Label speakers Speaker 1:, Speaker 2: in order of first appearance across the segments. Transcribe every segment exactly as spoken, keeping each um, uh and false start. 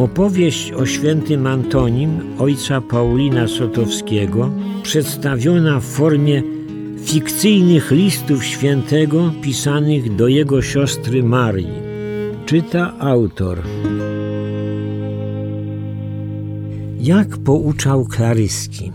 Speaker 1: Opowieść o świętym Antonim ojca Paulina Sotowskiego, przedstawiona w formie fikcyjnych listów świętego pisanych do jego siostry Marii. Czyta autor. Jak pouczał Klaryski.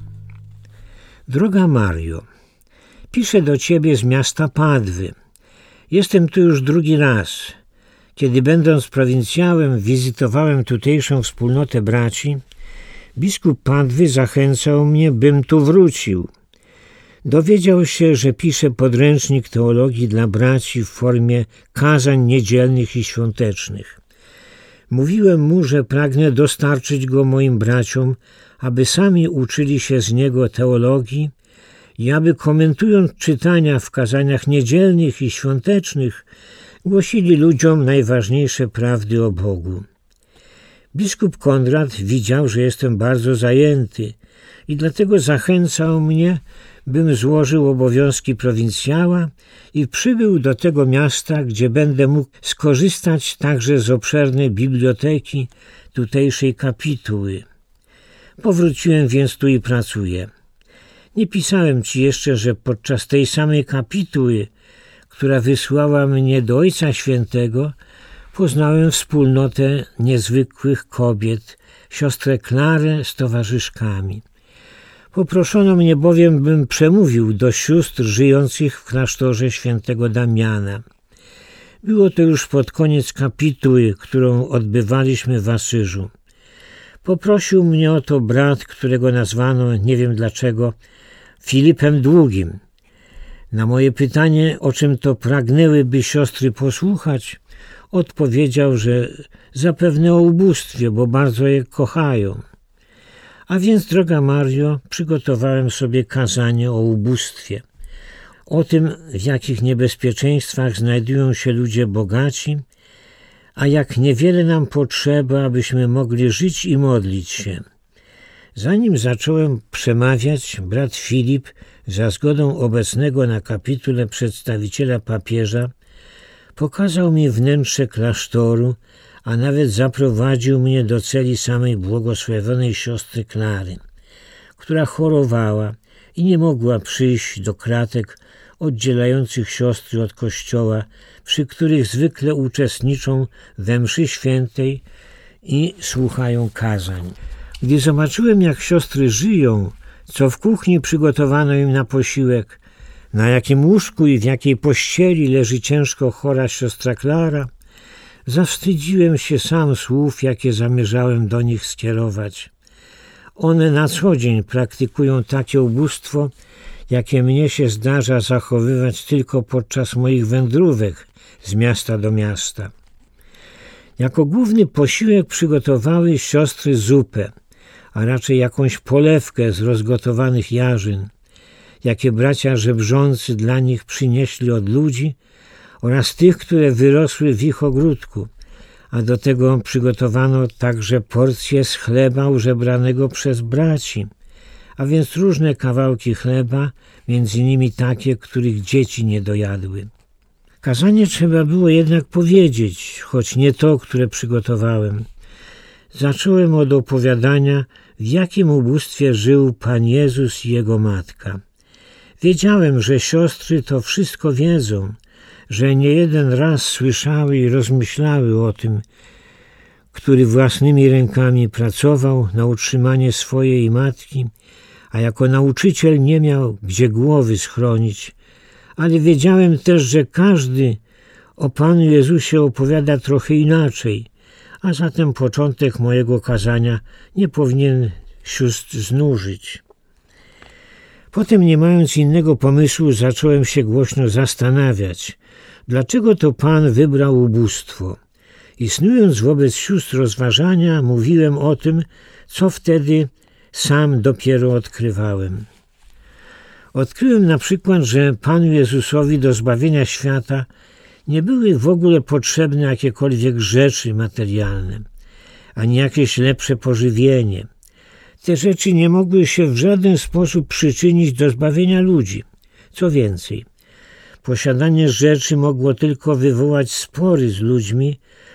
Speaker 1: Droga Mario, piszę do ciebie z miasta Padwy. Jestem tu już drugi raz. Kiedy będąc prowincjałem wizytowałem tutejszą wspólnotę braci, biskup Padwy zachęcał mnie, bym tu wrócił. Dowiedział się, że piszę podręcznik teologii dla braci w formie kazań niedzielnych i świątecznych. Mówiłem mu, że pragnę dostarczyć go moim braciom, aby sami uczyli się z niego teologii i aby komentując czytania w kazaniach niedzielnych i świątecznych głosili ludziom najważniejsze prawdy o Bogu. Biskup Konrad widział, że jestem bardzo zajęty i dlatego zachęcał mnie, bym złożył obowiązki prowincjała i przybył do tego miasta, gdzie będę mógł skorzystać także z obszernej biblioteki tutejszej kapituły. Powróciłem więc tu i pracuję. Nie pisałem ci jeszcze, że podczas tej samej kapituły, która wysłała mnie do Ojca Świętego, poznałem wspólnotę niezwykłych kobiet, siostrę Klarę z towarzyszkami. Poproszono mnie bowiem, bym przemówił do sióstr żyjących w klasztorze świętego Damiana. Było to już pod koniec kapituły, którą odbywaliśmy w Asyżu. Poprosił mnie o to brat, którego nazwano, nie wiem dlaczego, Filipem Długim. Na moje pytanie, o czym to pragnęłyby siostry posłuchać, odpowiedział, że zapewne o ubóstwie, bo bardzo je kochają. A więc, droga Mario, przygotowałem sobie kazanie o ubóstwie, o tym, w jakich niebezpieczeństwach znajdują się ludzie bogaci, a jak niewiele nam potrzeba, abyśmy mogli żyć i modlić się. Zanim zacząłem przemawiać, brat Filip, za zgodą obecnego na kapitule przedstawiciela papieża, pokazał mi wnętrze klasztoru, a nawet zaprowadził mnie do celi samej błogosławionej siostry Klary, która chorowała i nie mogła przyjść do kratek oddzielających siostry od kościoła, przy których zwykle uczestniczą we mszy świętej i słuchają kazań. Gdy zobaczyłem, jak siostry żyją, co w kuchni przygotowano im na posiłek, na jakim łóżku i w jakiej pościeli leży ciężko chora siostra Klara, zawstydziłem się sam słów, jakie zamierzałem do nich skierować. One na co dzień praktykują takie ubóstwo, jakie mnie się zdarza zachowywać tylko podczas moich wędrówek z miasta do miasta. Jako główny posiłek przygotowały siostry zupę, a raczej jakąś polewkę z rozgotowanych jarzyn, jakie bracia żebrzący dla nich przynieśli od ludzi oraz tych, które wyrosły w ich ogródku, a do tego przygotowano także porcje z chleba użebranego przez braci, a więc różne kawałki chleba, między innymi takie, których dzieci nie dojadły. Kazanie trzeba było jednak powiedzieć, choć nie to, które przygotowałem. Zacząłem od opowiadania, w jakim ubóstwie żył Pan Jezus i Jego Matka. Wiedziałem, że siostry to wszystko wiedzą, że nie jeden raz słyszały i rozmyślały o tym, który własnymi rękami pracował na utrzymanie swojej matki, a jako nauczyciel nie miał gdzie głowy schronić, ale wiedziałem też, że każdy o Panu Jezusie opowiada trochę inaczej, a zatem początek mojego kazania nie powinien sióstr znużyć. Potem, nie mając innego pomysłu, zacząłem się głośno zastanawiać, dlaczego to Pan wybrał ubóstwo. I snując wobec sióstr rozważania, mówiłem o tym, co wtedy sam dopiero odkrywałem. Odkryłem na przykład, że Panu Jezusowi do zbawienia świata nie były w ogóle potrzebne jakiekolwiek rzeczy materialne, ani jakieś lepsze pożywienie. Te rzeczy nie mogły się w żaden sposób przyczynić do zbawienia ludzi. Co więcej, posiadanie rzeczy mogło tylko wywołać spory z ludźmi,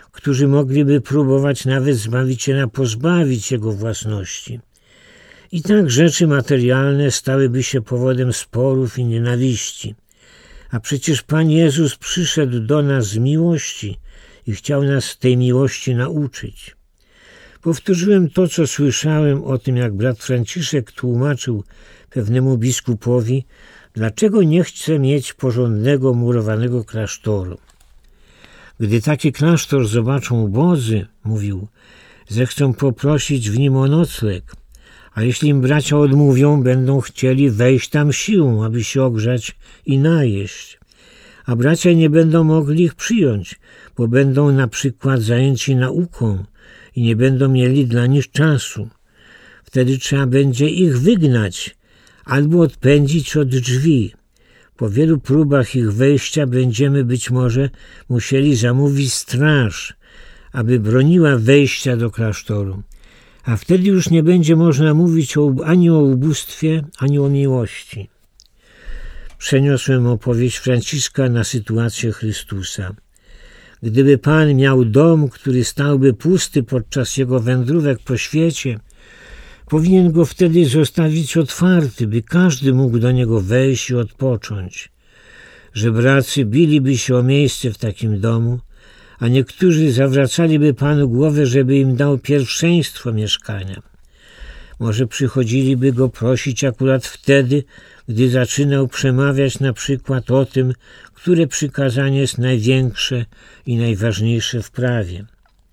Speaker 1: którzy mogliby próbować nawet Zbawiciela pozbawić Jego własności. I tak rzeczy materialne stałyby się powodem sporów i nienawiści. A przecież Pan Jezus przyszedł do nas z miłości i chciał nas tej miłości nauczyć. Powtórzyłem to, co słyszałem o tym, jak brat Franciszek tłumaczył pewnemu biskupowi, dlaczego nie chce mieć porządnego, murowanego klasztoru. Gdy taki klasztor zobaczą ubodzy, mówił, zechcą poprosić w nim o nocleg, a jeśli im bracia odmówią, będą chcieli wejść tam siłą, aby się ogrzać i najeść. A bracia nie będą mogli ich przyjąć, bo będą na przykład zajęci nauką i nie będą mieli dla nich czasu. Wtedy trzeba będzie ich wygnać albo odpędzić od drzwi. Po wielu próbach ich wejścia będziemy być może musieli zamówić straż, aby broniła wejścia do klasztoru. A wtedy już nie będzie można mówić o, ani o ubóstwie, ani o miłości. Przeniosłem opowieść Franciszka na sytuację Chrystusa. Gdyby Pan miał dom, który stałby pusty podczas Jego wędrówek po świecie, powinien go wtedy zostawić otwarty, by każdy mógł do niego wejść i odpocząć. Żebracy biliby się o miejsce w takim domu, a niektórzy zawracaliby Panu głowę, żeby im dał pierwszeństwo mieszkania. Może przychodziliby go prosić akurat wtedy, gdy zaczynał przemawiać na przykład o tym, które przykazanie jest największe i najważniejsze w prawie.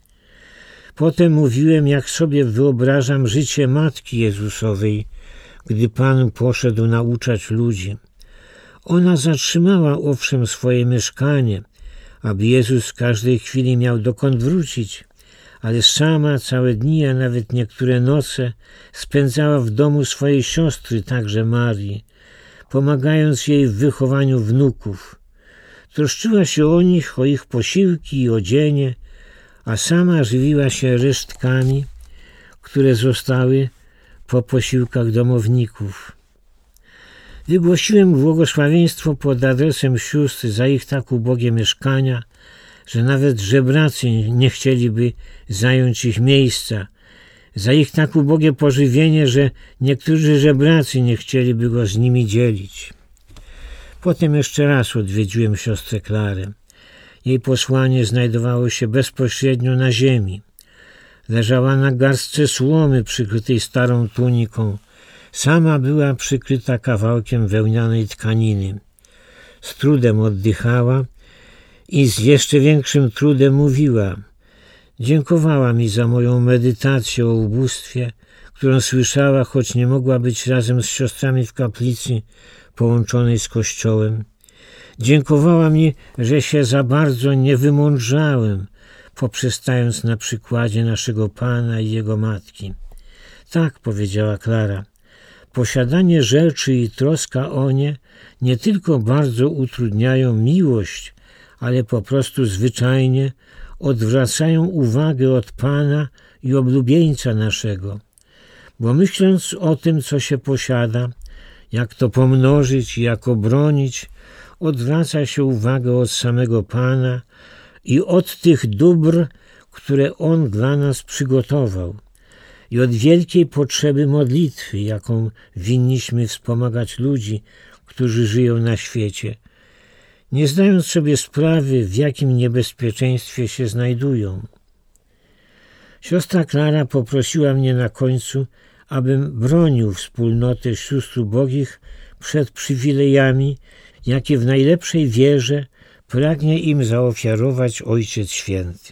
Speaker 1: Potem mówiłem, jak sobie wyobrażam życie Matki Jezusowej, gdy Pan poszedł nauczać ludzi. Ona zatrzymała owszem swoje mieszkanie, aby Jezus w każdej chwili miał dokąd wrócić, ale sama całe dni, a nawet niektóre noce spędzała w domu swojej siostry, także Marii, pomagając jej w wychowaniu wnuków. Troszczyła się o nich, o ich posiłki i odzienie, a sama żywiła się resztkami, które zostały po posiłkach domowników. Wygłosiłem błogosławieństwo pod adresem sióstr za ich tak ubogie mieszkania, że nawet żebracy nie chcieliby zająć ich miejsca, za ich tak ubogie pożywienie, że niektórzy żebracy nie chcieliby go z nimi dzielić. Potem jeszcze raz odwiedziłem siostrę Klarę. Jej posłanie znajdowało się bezpośrednio na ziemi. Leżała na garstce słomy przykrytej starą tuniką. Sama była przykryta kawałkiem wełnianej tkaniny. Z trudem oddychała i z jeszcze większym trudem mówiła. Dziękowała mi za moją medytację o ubóstwie, którą słyszała, choć nie mogła być razem z siostrami w kaplicy połączonej z kościołem. Dziękowała mi, że się za bardzo nie wymądrzałem, poprzestając na przykładzie naszego Pana i Jego Matki. Tak, powiedziała Klara, posiadanie rzeczy i troska o nie nie tylko bardzo utrudniają miłość, ale po prostu zwyczajnie odwracają uwagę od Pana i oblubieńca naszego. Bo myśląc o tym, co się posiada, jak to pomnożyć i jak obronić, odwraca się uwagę od samego Pana i od tych dóbr, które On dla nas przygotował, i od wielkiej potrzeby modlitwy, jaką winniśmy wspomagać ludzi, którzy żyją na świecie, nie zdając sobie sprawy, w jakim niebezpieczeństwie się znajdują. Siostra Klara poprosiła mnie na końcu, abym bronił wspólnotę sióstr ubogich przed przywilejami, jakie w najlepszej wierze pragnie im zaofiarować Ojciec Święty.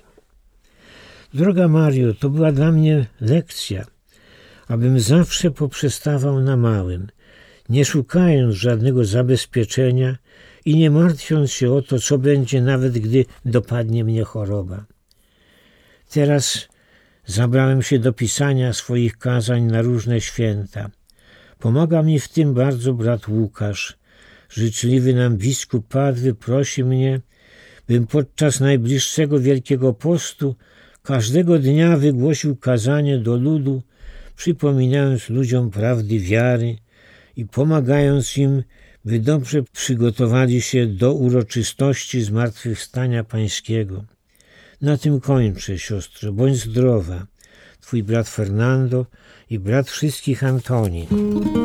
Speaker 1: Droga Mario, to była dla mnie lekcja, abym zawsze poprzestawał na małym, nie szukając żadnego zabezpieczenia i nie martwiąc się o to, co będzie, nawet gdy dopadnie mnie choroba. Teraz zabrałem się do pisania swoich kazań na różne święta. Pomaga mi w tym bardzo brat Łukasz. Życzliwy nam biskup Padwy prosi mnie, bym podczas najbliższego Wielkiego Postu każdego dnia wygłosił kazanie do ludu, przypominając ludziom prawdy wiary i pomagając im, by dobrze przygotowali się do uroczystości Zmartwychwstania Pańskiego. Na tym kończę, siostro. Bądź zdrowa. Twój brat Fernando i brat wszystkich Antoni.